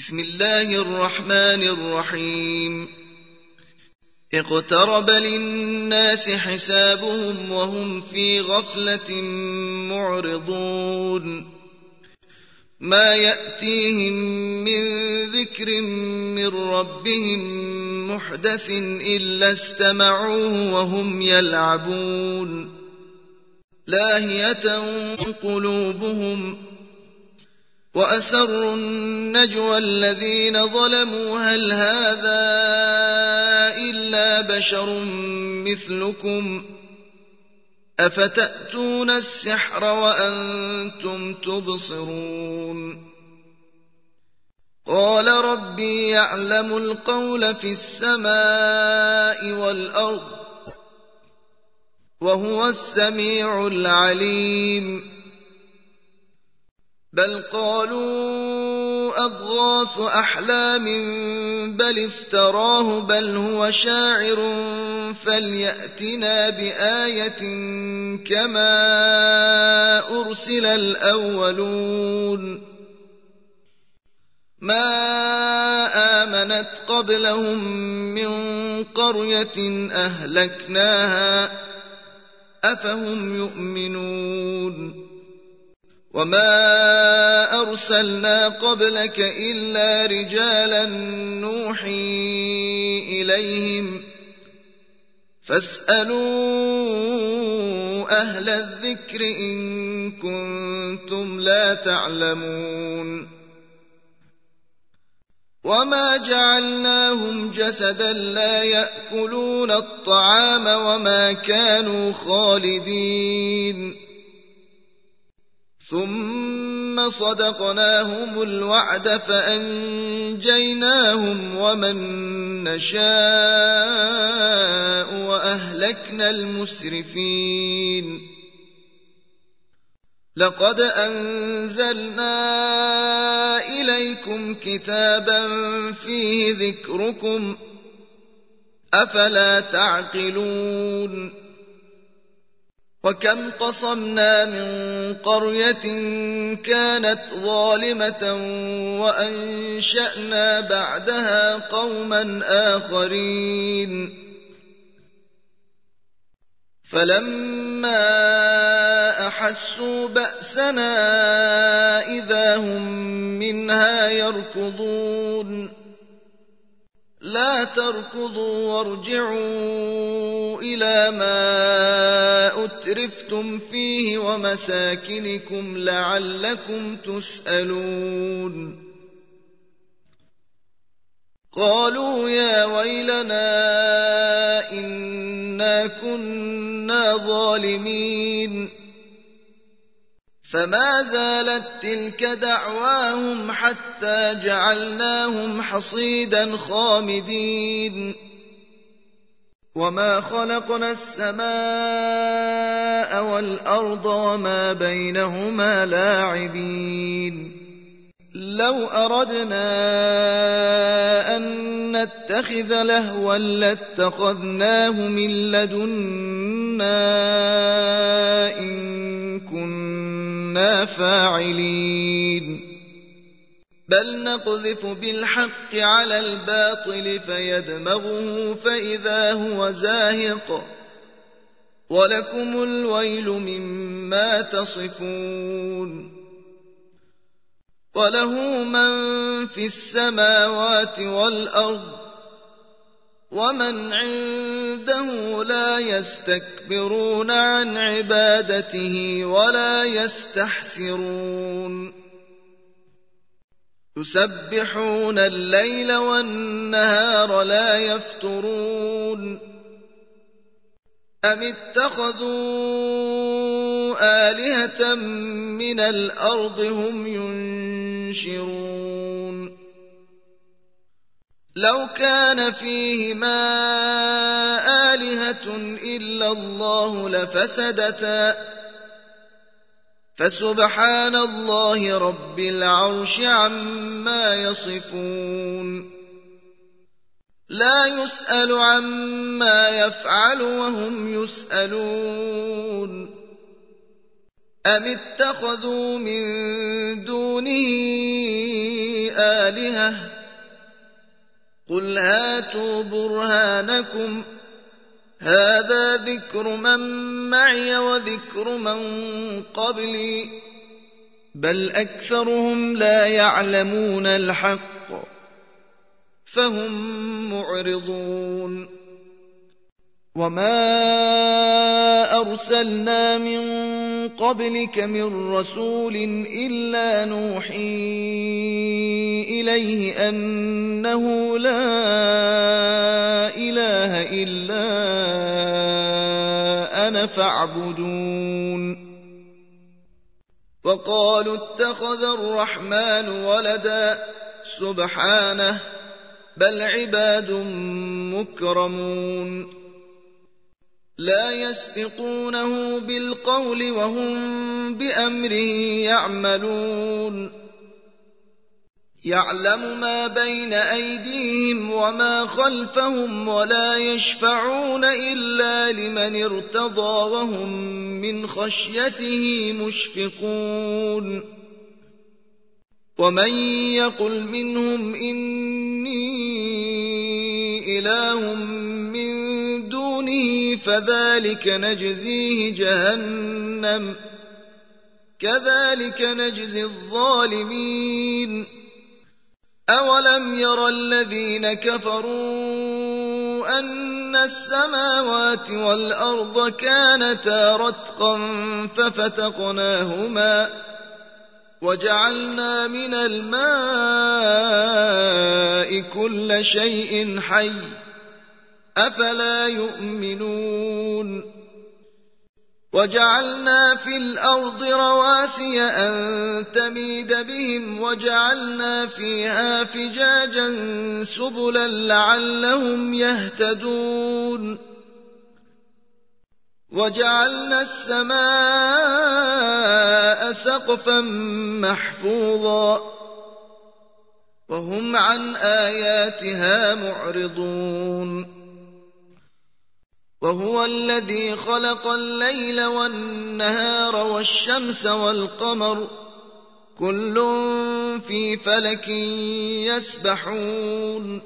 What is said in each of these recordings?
بسم الله الرحمن الرحيم اقترب للناس حسابهم وهم في غفلة معرضون ما يأتيهم من ذكر من ربهم محدث إلا استمعوه وهم يلعبون لاهية قلوبهم وأسروا النجوى الذين ظلموا هل هذا إلا بشر مثلكم أفتأتون السحر وأنتم تبصرون قال ربي يعلم القول في السماء والأرض وهو السميع العليم بل قالوا أضغاث أحلام بل افتراه بل هو شاعر فليأتنا بآية كما أرسل الأولون ما آمنت قبلهم من قرية أهلكناها أفهم يؤمنون وما أرسلنا قبلك إلا رجالا نوحي إليهم فاسألوا أهل الذكر إن كنتم لا تعلمون وما جعلناهم جسدا لا يأكلون الطعام وما كانوا خالدين ثم صدقناهم الوعد فأنجيناهم ومن نشاء وأهلكنا المسرفين لقد أنزلنا إليكم كتابا فيه ذكركم أفلا تعقلون وكم قصمنا من قرية كانت ظالمة وأنشأنا بعدها قوما آخرين فلما أحسوا بأسنا إذا هم منها يركضون لا تركضوا وارجعوا إلى ما أترفتم فيه ومساكنكم لعلكم تسألون قالوا يا ويلنا إنا كنا ظالمين فما زالت تلك دعواهم حتى جعلناهم حصيدا خامدين وما خلقنا السماء والأرض وما بينهما لاعبين لو أردنا أن نتخذ لهوا لاتخذناه من لدنا إن كنا فاعلين بل نقذف بالحق على الباطل فيدمغه فإذا هو زاهق ولكم الويل مما تصفون وله من في السماوات والأرض ومن عنده لا يستكبرون عن عبادته ولا يستحسرون يسبحون الليل والنهار لا يفترون أم اتخذوا آلهة من الأرض هم ينشرون لو كان فيهما آلهة إلا الله لفسدتا فسبحان الله رب العرش عما يصفون لا يسأل عما يفعل وهم يسألون أم اتخذوا من دونه الآلهة قل هاتوا برهانكم هذا ذكر من معي وذكر من قبلي بل أكثرهم لا يعلمون الحق فهم معرضون وما أرسلنا من قبلك من رسول إلا نوحي إليه أنه لا إله إلا أنا فاعبدون وقالوا اتخذ الرحمن ولدا سبحانه بل عباد مكرمون لا يسبقونه بالقول وهم بأمره يعملون يعلم ما بين أيديهم وما خلفهم ولا يشفعون إلا لمن ارتضى وهم من خشيته مشفقون ومن يقل منهم إني إله من دونه فذلك نجزيه جهنم كذلك نجزي الظالمين أولم ير الذين كفروا أن السماوات والأرض كانتا رتقا ففتقناهما وجعلنا من الماء كل شيء حي أفلا يؤمنون وجعلنا في الأرض رواسي أن تميد بهم وجعلنا فيها فجاجا سبلا لعلهم يهتدون وجعلنا السماء سقفا محفوظا وهم عن آياتها معرضون وهو الذي خلق الليل والنهار والشمس والقمر كل في فلك يسبحون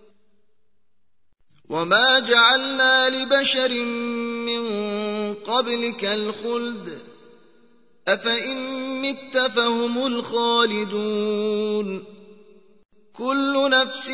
وما جعلنا لبشر من قبلك الخلد أفإن مت فهم الخالدون كل نفس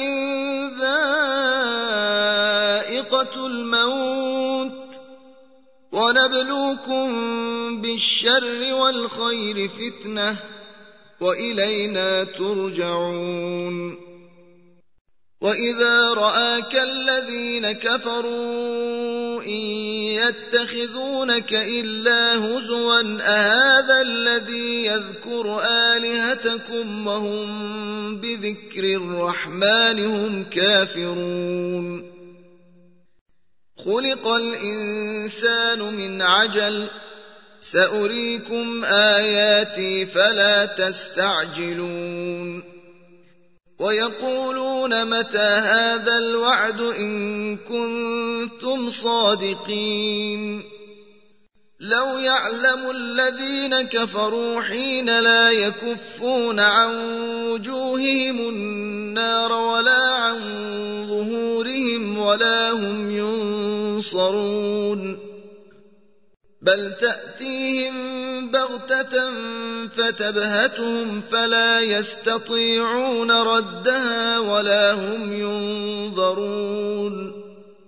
ذائقة الموت ونبلوكم بالشر والخير فتنة وإلينا ترجعون وإذا رآك الذين كفروا إن يتخذونك إلا هزوا أهذا الذي يذكر آلهتكم وهم بذكر الرحمن هم كافرون خلق الإنسان من عجل سأريكم آياتي فلا تستعجلون ويقولون متى هذا الوعد إن كنتم صادقين لو يعلم الذين كفروا حين لا يكفون عن وجوههم النار ولا عن ظهورهم ولا هم ينصرون بل تأتيهم بغتة فتبهتهم فلا يستطيعون ردها ولا هم ينظرون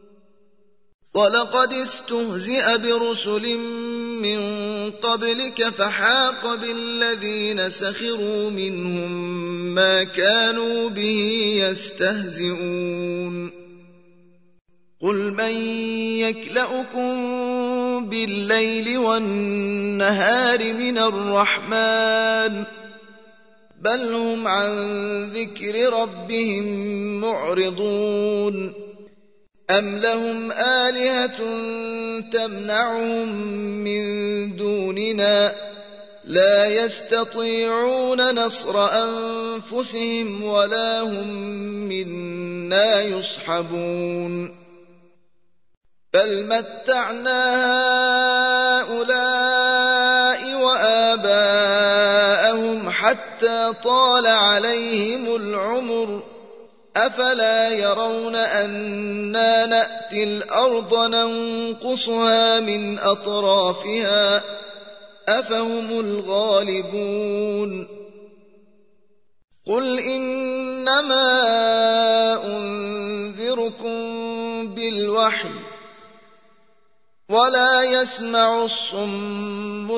ولقد استهزئ برسل من قبلك فحاق بالذين سخروا منهم ما كانوا به يستهزئون قل من يكلؤكم بالليل والنهار من الرحمن بل هم عن ذكر ربهم معرضون أم لهم آلهة تمنعهم من دوننا لا يستطيعون نصر أنفسهم ولا هم منا يصحبون بل متعنا هؤلاء وآباءهم حتى طال عليهم العمر أفلا يرون أنا نأتي الأرض ننقصها من أطرافها أفهم الغالبون قل إنما أنذركم بالوحي ولا يسمع الصم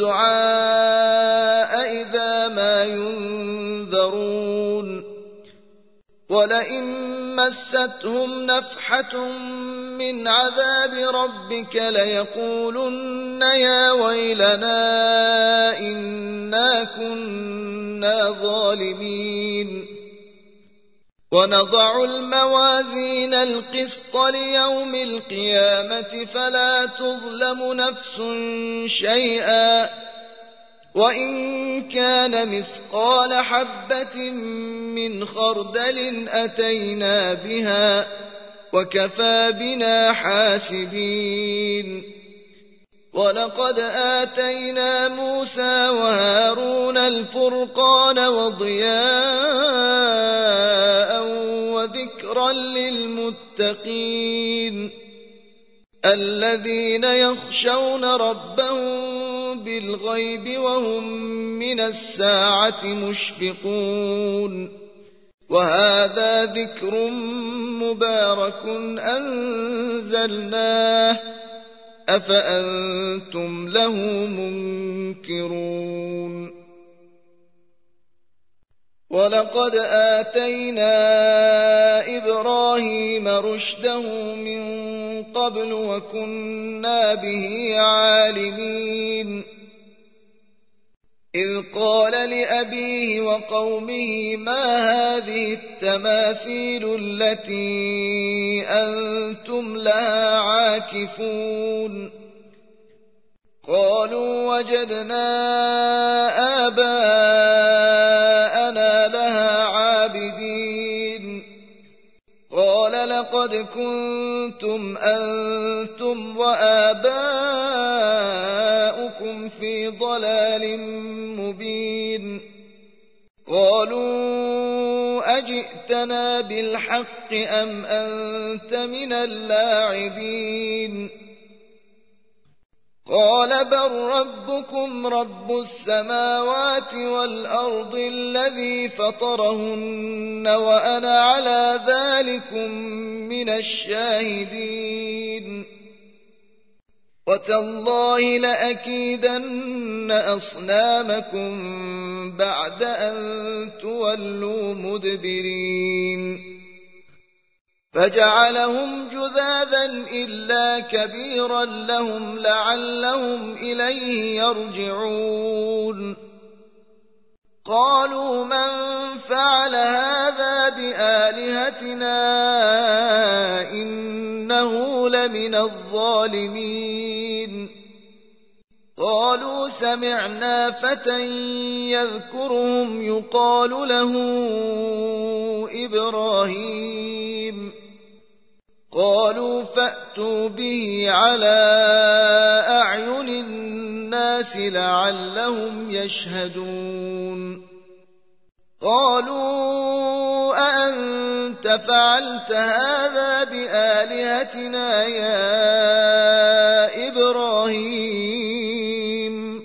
الدعاء إذا ما ينذرون ولئن مستهم نفحة من عذاب ربك ليقولن يا ويلنا إنا كنا ظالمين ونضع الموازين القسط ليوم القيامة فلا تظلم نفس شيئا وإن كان مثقال حبة من خردل أتينا بها وكفى بنا حاسبين ولقد آتينا موسى وهارون الفرقان وضياء وذكرا للمتقين الذين يخشون ربهم بالغيب وهم من الساعة مشفقون وهذا ذكر مبارك أنزلناه أفأنتم له منكرون ولقد آتينا إبراهيم رشده من قبل وكنا به عالمين إذ قال لأبيه وقومه ما هذه التماثيل التي أنتم لها عاكفون قالوا وجدنا آباءنا لها عابدين قال لقد كنتم أنتم وآباؤكم في ضلال مبين قالوا أجئتنا بالحق أم أنت من اللاعبين قال بل ربكم رب السماوات والأرض الذي فطرهن وأنا على ذلكم من الشاهدين وتالله لأكيدن أصنامكم بعد أن تولوا مدبرين فجعلهم جذاذا إلا كبيرا لهم لعلهم إليه يرجعون قالوا من فعل هذا بآلهتنا إنه لمن الظالمين قالوا سمعنا فتى يذكرهم يقال له إبراهيم قالوا فأتوا به على أعين الناس لعلهم يشهدون قالوا أأنت فعلت هذا بآلهتنا يا إبراهيم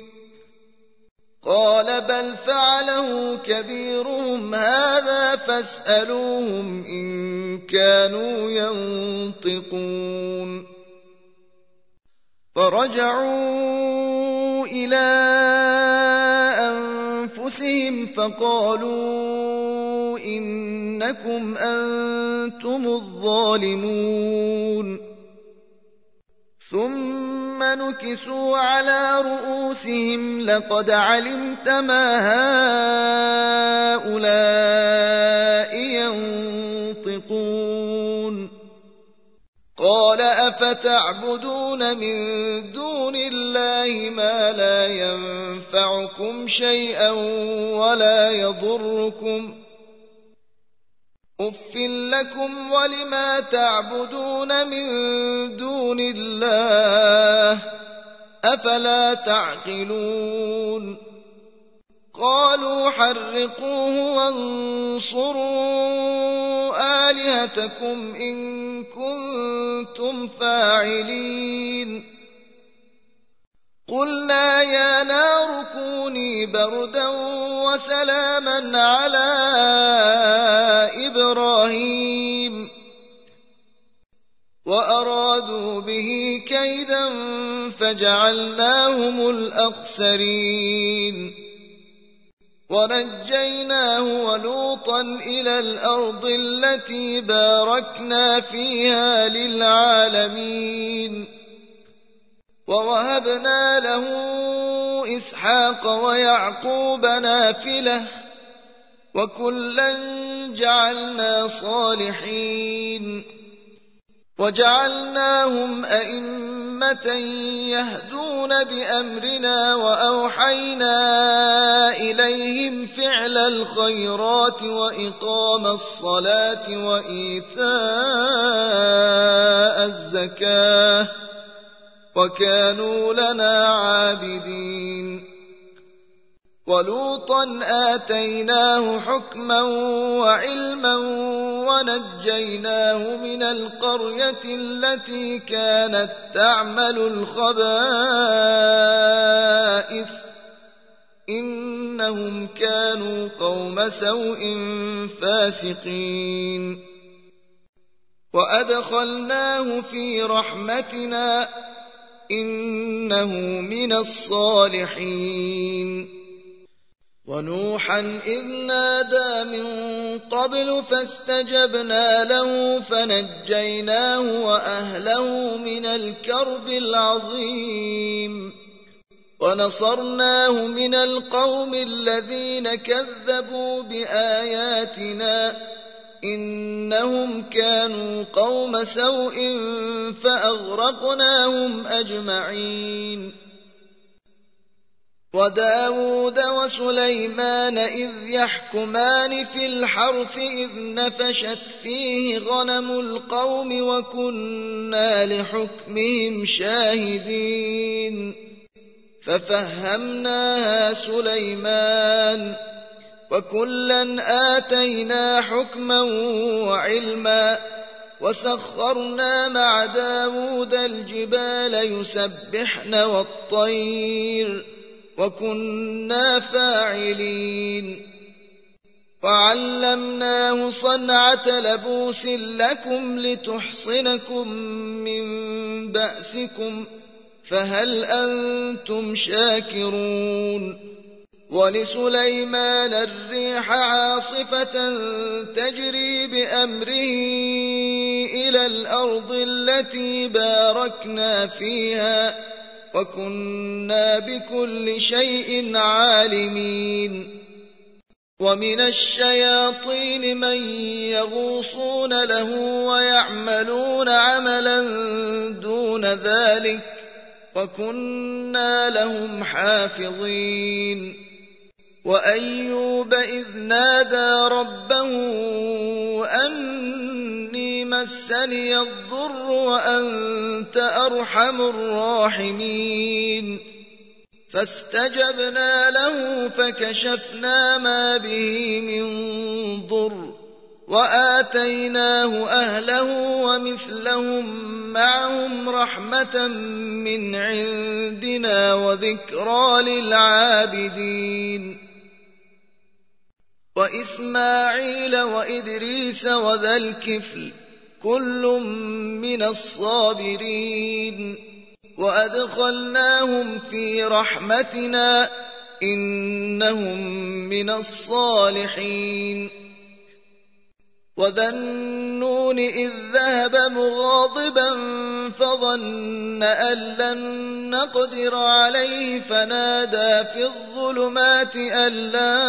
قال بل فعله كبيرهم هذا فاسألوهم إن كانوا ينطقون فرجعوا إلى أنفسهم فقالوا إنكم أنتم الظالمون ثم نكسوا على رؤوسهم لقد علمت ما هؤلاء ينطقون قال أفتعبدون من دون الله ما لا ينفعكم شيئا ولا يضركم أف لكم ولما تعبدون من دون الله أفلا تعقلون قالوا حرقوه وانصروا آلهتكم إن كنتم فاعلين قلنا يا نار كوني بردا وسلاما على إبراهيم وأرادوا به كيدا فجعلناهم الأخسرين ونجيناه ولوطا إلى الأرض التي باركنا فيها للعالمين ووهبنا له إسحاق ويعقوب نافلة وكلا جعلنا صالحين وجعلناهم أئمة يهدون بأمرنا وأوحينا إليهم فعل الخيرات وإقام الصلاة وإيتاء الزكاة وكانوا لنا عابدين ولوطا آتيناه حكما وعلما ونجيناه من القرية التي كانت تعمل الخبائث إنهم كانوا قوم سوء فاسقين وأدخلناه في رحمتنا إنه من الصالحين ونوحا إذ نادى من قبل فاستجبنا له فنجيناه وأهله من الكرب العظيم ونصرناه من القوم الذين كذبوا بآياتنا إنهم كانوا قوم سوء فأغرقناهم أجمعين وداود وسليمان إذ يحكمان في الحرث إذ نفشت فيه غنم القوم وكنا لحكمهم شاهدين ففهمناها سليمان وكلا آتينا حكما وعلما وسخرنا مع داود الجبال يسبحن والطير وكنا فاعلين وعلمناه صنعة لبوس لكم لتحصنكم من بأسكم فهل أنتم شاكرون ولسليمان الريح عاصفة تجري بأمره إلى الأرض التي باركنا فيها وكنا بكل شيء عالمين ومن الشياطين من يغوصون له ويعملون عملا دون ذلك وكنا لهم حافظين وأيوب إذ نادى ربه أني مسني الضر وأنت أرحم الراحمين فاستجبنا له فكشفنا ما به من ضر وآتيناه أهله ومثلهم معهم رحمة من عندنا وذكرى للعابدين وإسماعيل وإدريس وذا الكفل كل من الصابرين وأدخلناهم في رحمتنا إنهم من الصالحين وذا النون إذ ذهب مغاضبا فظن أن لن نقدر عليه فنادى في الظلمات أن لا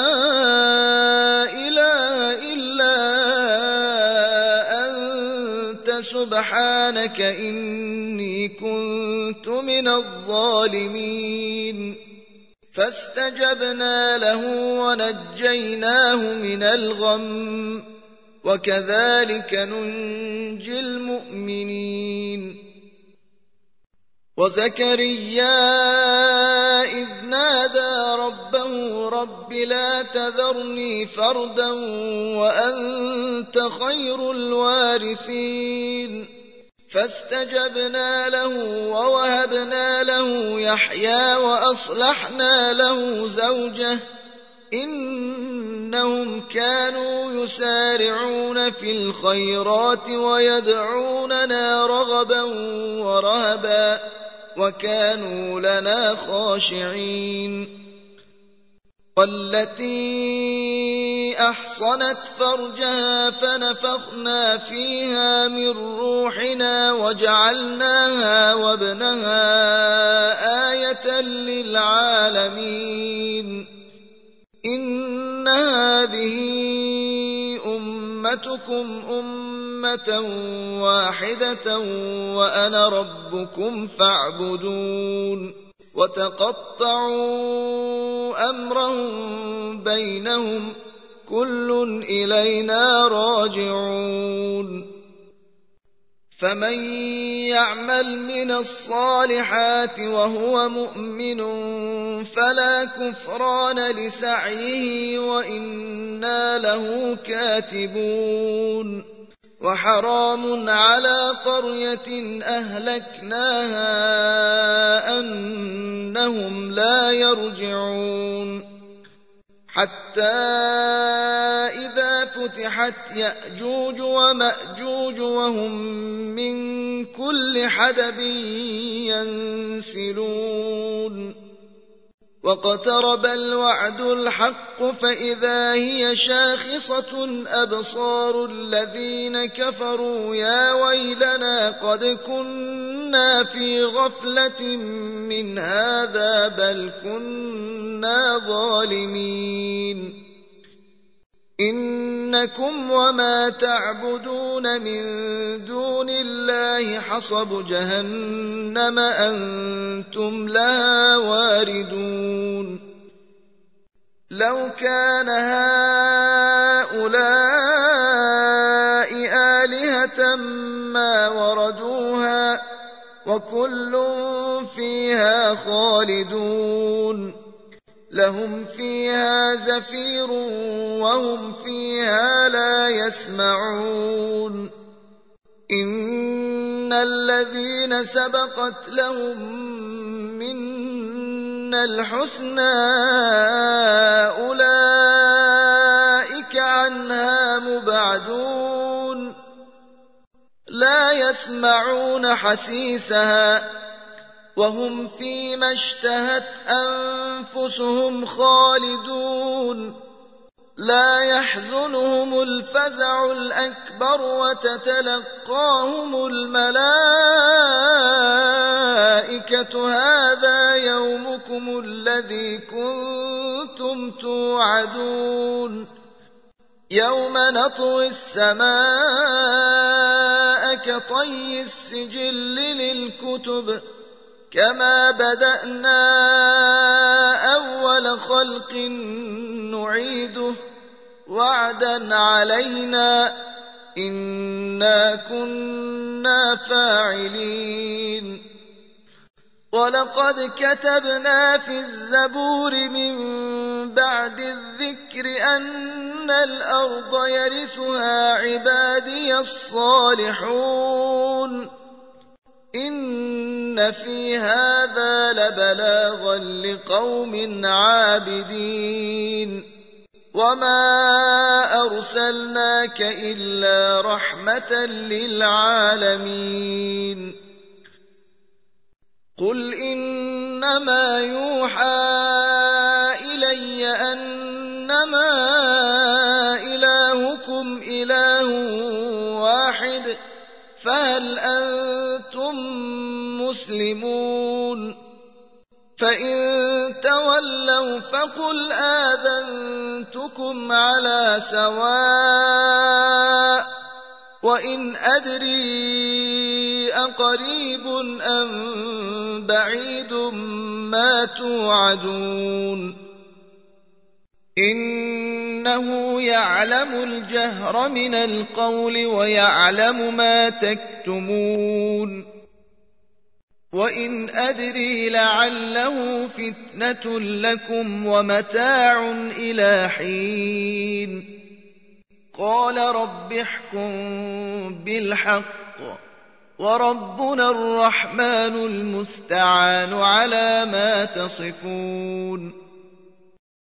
إله إلا أنت سبحانك إني كنت من الظالمين فاستجبنا له ونجيناه من الغم وكذلك ننجي المؤمنين وزكريا إذ نادى ربه رب لا تذرني فردا وأنت خير الوارثين فاستجبنا له ووهبنا له يحيى وأصلحنا له زوجه إنهم كانوا يسارعون في الخيرات ويدعوننا رغبا ورهبا وكانوا لنا خاشعين والتي أحصنت فرجها فنفخنا فيها من روحنا وجعلناها وابنها آية للعالمين إن هذه أمتكم أمة واحدة وأنا ربكم فاعبدون وتقطعوا أمرهم بينهم كل إلينا راجعون فمن يعمل من الصالحات وهو مؤمن فلا كفران لسعيه وإنا له كاتبون وحرام على قرية أهلكناها أنهم لا يرجعون حتى إذا فتحت يأجوج ومأجوج وهم من كل حدب ينسلون واقترب الوعد الحق فإذا هي شاخصة أبصار الذين كفروا يا ويلنا قد كنا في غفلة من هذا بل كنا ظالمين إنكم وما تعبدون من دون الله حصب جهنم أنتم لها واردون لو كان هؤلاء آلهة ما وردوها وكل فيها خالدون لهم فيها زفير وهم فيها لا يسمعون إن الذين سبقت لهم منا الحسنى أولئك عنها مبعدون لا يسمعون حسيسها وهم فيما اشتهت أنفسهم خالدون لا يحزنهم الفزع الأكبر وتتلقاهم الملائكة هذا يومكم الذي كنتم توعدون يوم نطوي السماء كطي السجل للكتب كما بدأنا أول خلق نعيده وعدا علينا إنا كنا فاعلين ولقد كتبنا في الزبور من بعد الذكر أن الأرض يرثها عبادي الصالحون إن في هذا لبلاغا لقوم عابدين وما أرسلناك إلا رحمة للعالمين قل إنما يوحى إلي أنما إلهكم إله واحد فهل أنتم مسلمون فإن تولوا فقل آذنتكم على سواء وإن أدري أقريب أم بعيد ما توعدون إنه يعلم الجهر من القول ويعلم ما تكتمون وإن أدري لعله فتنة لكم ومتاع إلى حين قال رب احكم بالحق وربنا الرحمن المستعان على ما تصفون